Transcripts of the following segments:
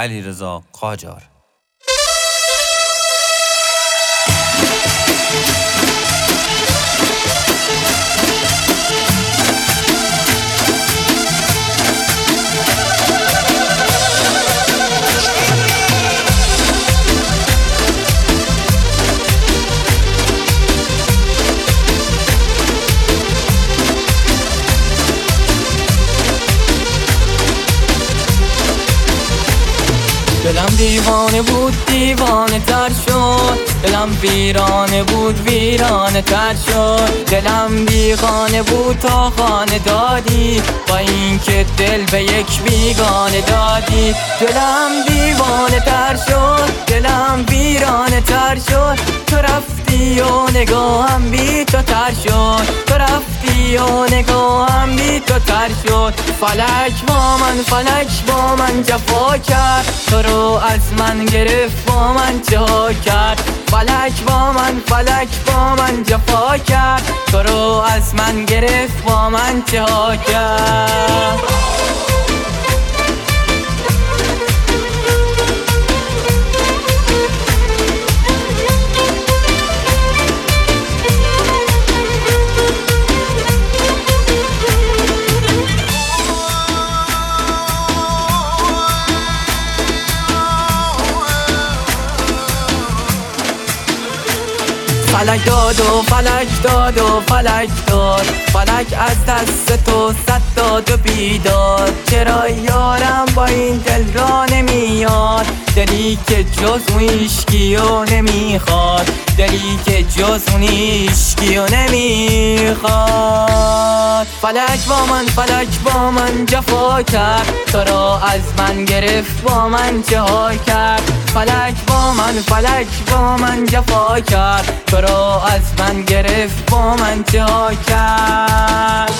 علیرضا قاجار. دلم دیوانه بود دیوانه تر شد، دلم ویرانه بود ویرانه تر شد. دلم بیگانه بود تا خانه دادی، با اینکه دل به یک بیگانه دادی. دلم دیوانه تر شد، دلم ویرانه تر شد. تو رفتی و نگاهم بی تو تر شد، تو رفتی و نگاهم بی تو تر شد. فلک با من، فلک با من جفا کرد، تو رو از من گرفت با من چه ها کرد. فلک با من، فلک با من جفا کرد، تو رو از من گرفت با من چه ها کرد. فلک داد و فلک داد و فلک داد، فلک از دست تو صد داد و بیداد. چرا یارم با این دل را نمیاد، دلی که جز اون عشقی و نمیخواد، دلی که جز اون عشقی و نمیخواد. فلک با من، فلک با من جفا کرد، تو را از من گرفت با من چه ها کرد. فلک با من، فلک با من جفا کرد، تو را از من گرفت با من چه ها کرد.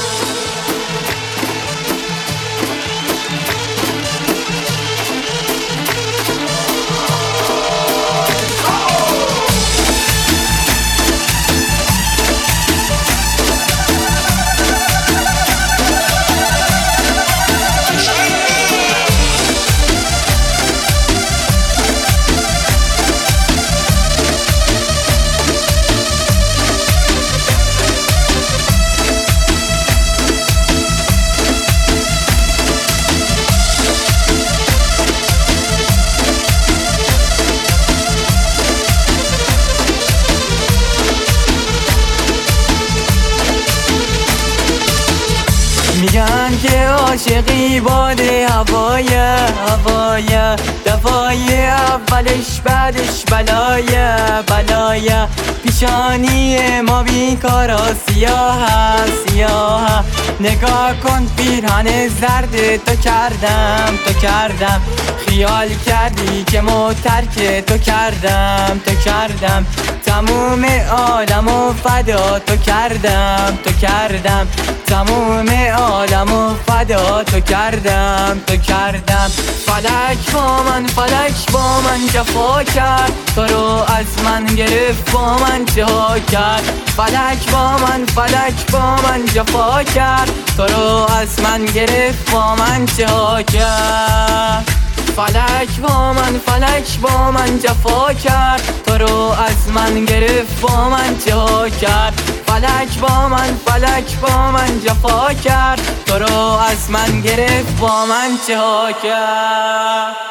میگن که عاشقی باده هوایه هوایه، دفای اولش بعدش بلایه بلایه. پیشانی ما بیکارا سیاه سیاه، نگاه کن پیرهن زرد تو کردم تو کردم. خیال کردی که ما ترک تو کردم تو کردم، تموم عالمو فدا تو کردم تو کردم، تموم عالمو فدا تو کردم تو کردم. فلک با من، فلک با من جفا کرد، تو رو از من گرفت با من چه ها کرد. فلک با من، فلک با من جفا کرد، تو رو از من گرفت با من چه ها کرد. فلک با من، فلک با من جفا کرد، تو رو از من گرفت با من چه ها کرد. فلک با من، فلک با من جفا کرد، تو رو از من گرفت با من چه ها کرد.